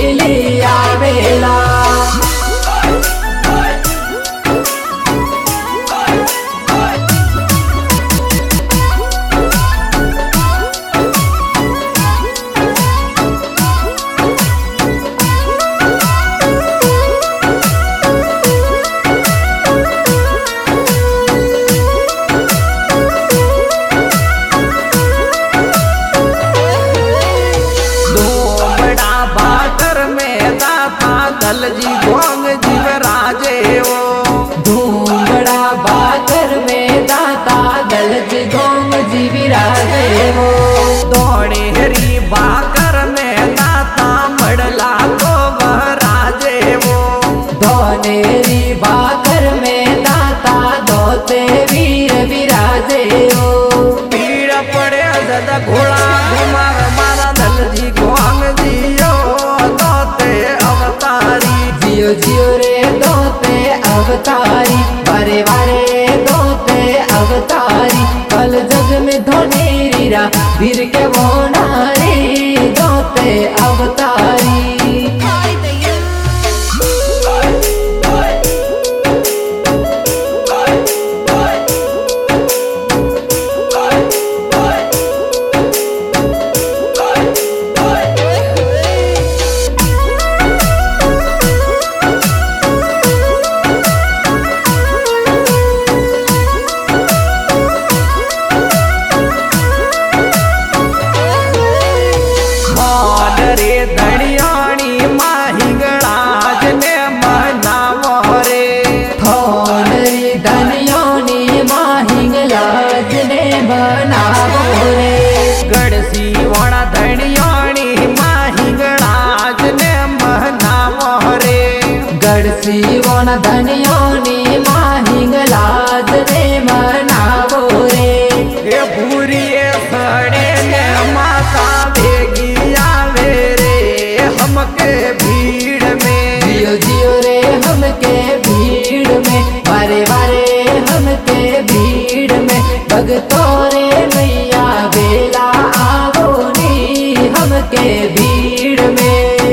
ली आवेला। दलजी गोंग जीवराजे ओ धूमड़ा बाकर में दाता दलजी गोंग जीवराजे ओ दौड़े हरी बाकर में दाता मड़ला तो वह राजे वो धोनेरी बाकर में दाता दोते वीर विराजे ओ पीड़ पड़े दादा घोड़ा घुमार मारा दलजी गोंग जियो दोते अवतारी जियो जियो रे दोते अवतारी बारे बारे दोते अवतारी कल जग में धोनेरी रा वीर के वो नारी दोते अवतारी। सीवण धनियोनी माहिंगलाज रे मनावो रे ये पूरी सड़े ने माता भेगी आवे रे हमके भीड़ में जियो जियो रे हमके भीड़ में बारे बारे हमके भीड़ में भगतो रे मैया बेला आवो नी हमके भीड़ में।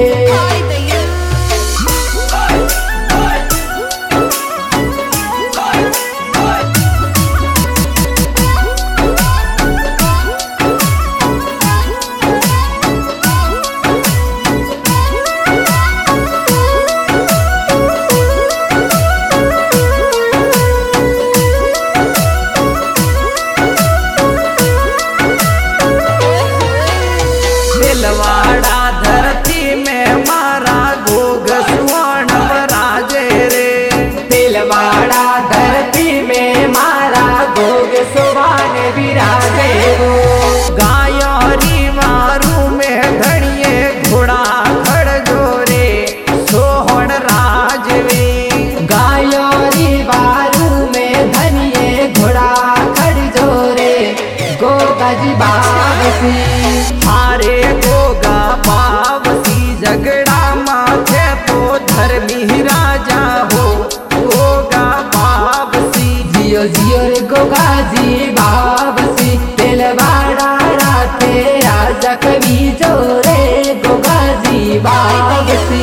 दिलवाड़ा धरती में मारा गोग स्वर्ण राजे रे दिलवाड़ा धरती में मारा गोग सुवान विराजे वो गायोरी मारू में धड़िए घोड़ा खड़ जोरे सोहन राजवी गायोरी बारू में धनिए घोड़ा खड़ जोरे गोगा जी बाबसी हारे गोगा पावसी झगड़ा माथे तो धर्मी राजा हो गोगा पावसी जियो जियो रे गोगा जी बाबसी दिलवाड़ा राते राजा कवि जोरे गोगा जी बाबसी।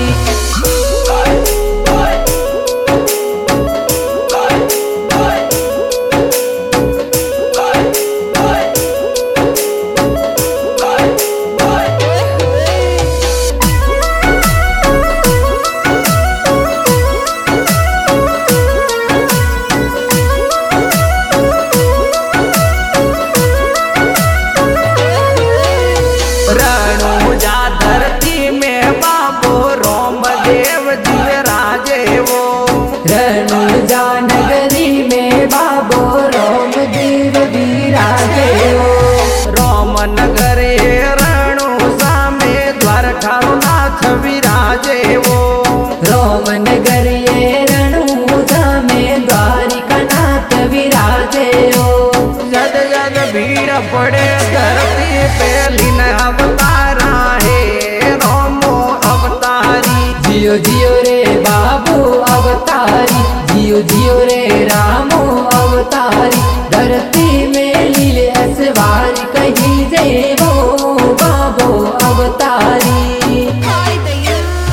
रणुजा धरती में बाबो रोम देव जीवराजे वो रणुजा नगरी में बाबो रोम देव विराजे वो रोम नगरे रणुजा में द्वारका नाथ विराजे वो रोम नगर ये रणुजा में द्वारिका नाथ विराजे वो जग जग भीड़ पड़े धरती पे लीन अवतारा है रोमो अवतारी जियो जियो रे बाबू अवतारी जियो जियो रे रामो अवतारी धरती में लीले असवार कही जय वो बाबो अवतारी।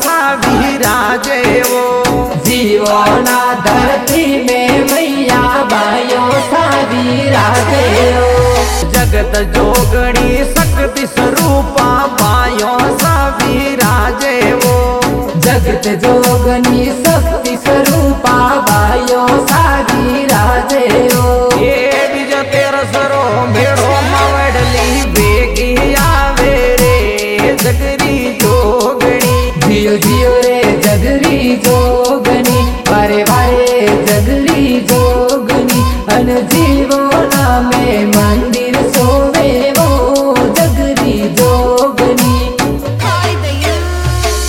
सावी राजे वो जीवो ना धरती में मैया बायो सावी राजे जगत जोगणी शक्ति स्वरूपा बायो सावी राजे वो जगत जोगनी शक्ति स्वरूपा बायो सावी राजे ये बीजो तेरा सरो भेड़ो मवडली बेगी आवे रे जगरी जोगणी जियो जियो रे जगरी जोगनी वारे वारे जगरी जोगनी अन जीवो नामे मंदिर सोवे वो जगरी जोगनी